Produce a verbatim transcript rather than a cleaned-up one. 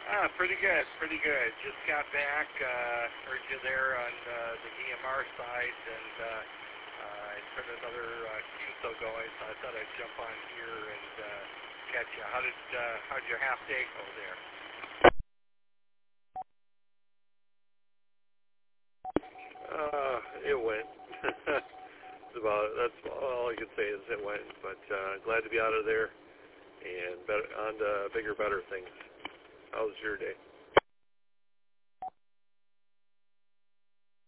Ah, pretty good, pretty good. Just got back, uh, heard you there on uh, the E M R side, and uh, uh, I heard another uh, Q S O going, so I thought I'd jump on here and uh, catch you. How did uh, how'd your half day go there? Uh, it went. That's about that's all I can say is it went. But uh, glad to be out of there and better, on to bigger, better things. How was your day?